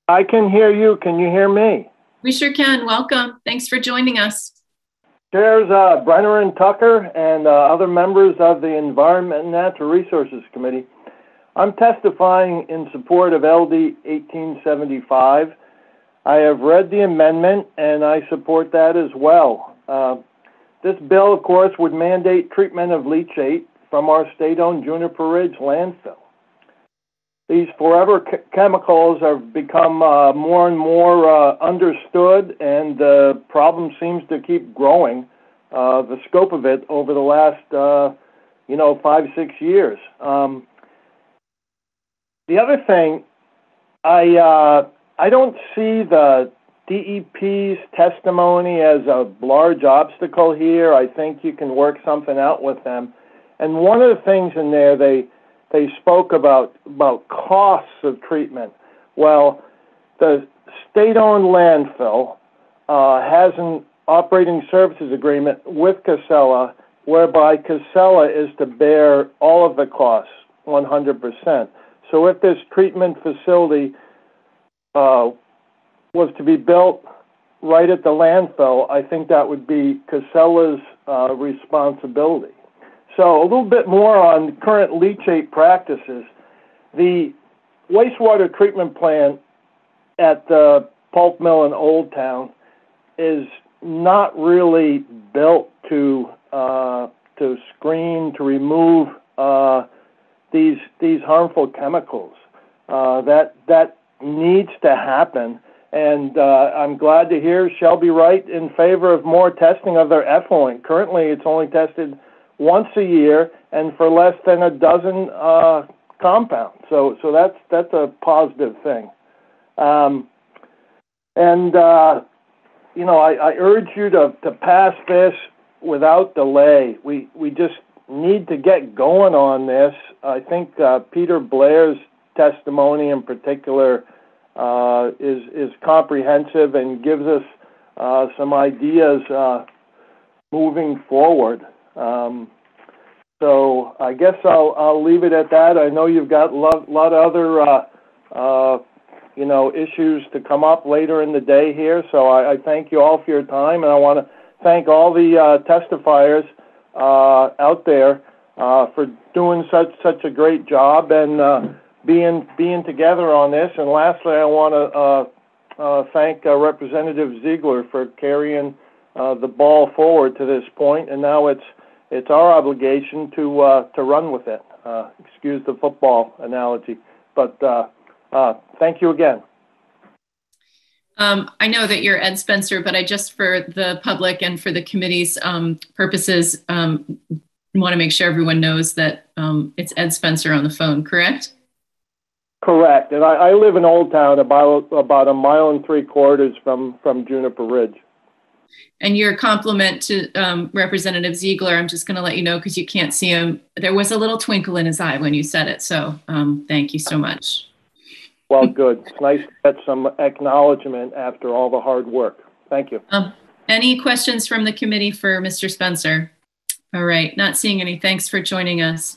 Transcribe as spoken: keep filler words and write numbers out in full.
I can hear you. Can you hear me? We sure can. Welcome. Thanks for joining us. Chairs uh, Brenner and Tucker and uh, other members of the Environment and Natural Resources Committee. I'm testifying in support of L D eighteen seventy-five. I have read the amendment and I support that as well. Uh, this bill, of course, would mandate treatment of leachate from our state-owned Juniper Ridge landfill. These forever ch chemicals have become uh, more and more uh, understood, and the problem seems to keep growing, uh, the scope of it over the last, uh, you know, five, six years. Um, the other thing, I, uh, I don't see the D E P's testimony as a large obstacle here. I think you can work something out with them. And one of the things in there, they They spoke about, about costs of treatment. Well, the state-owned landfill uh, has an operating services agreement with Casella, whereby Casella is to bear all of the costs, one hundred percent. So if this treatment facility uh, was to be built right at the landfill, I think that would be Casella's uh, responsibility. So a little bit more on current leachate practices. The wastewater treatment plant at the pulp mill in Old Town is not really built to uh, to screen, to remove uh, these these harmful chemicals. Uh, that that needs to happen, and uh, I'm glad to hear Shelby Wright in favor of more testing of their effluent. Currently, it's only tested once a year and for less than a dozen uh, compounds. So, so that's that's a positive thing. Um, and uh, you know, I, I urge you to to pass this without delay. We we just need to get going on this. I think uh, Peter Blair's testimony in particular uh, is is comprehensive and gives us uh, some ideas uh, moving forward. Um, so I guess I'll, I'll leave it at that. I know you've got a lot, lot of other, uh, uh, you know, issues to come up later in the day here. So I, I thank you all for your time, and I want to thank all the uh, testifiers uh, out there uh, for doing such such a great job and uh, being being together on this. And lastly, I want to uh, uh, thank uh, Representative Ziegler for carrying uh, the ball forward to this point, and now it's It's our obligation to uh, to run with it. Uh, excuse the football analogy, but uh, uh, thank you again. Um, I know that you're Ed Spencer, but I just, for the public and for the committee's um, purposes, um, want to make sure everyone knows that um, it's Ed Spencer on the phone, correct? Correct, and I, I live in Old Town, about about a mile and three quarters from from Juniper Ridge. And your compliment to um, Representative Ziegler, I'm just going to let you know, because you can't see him, there was a little twinkle in his eye when you said it. So um, thank you so much. Well, good. It's nice to get some acknowledgement after all the hard work. Thank you. Um, any questions from the committee for Mister Spencer? All right, not seeing any. Thanks for joining us.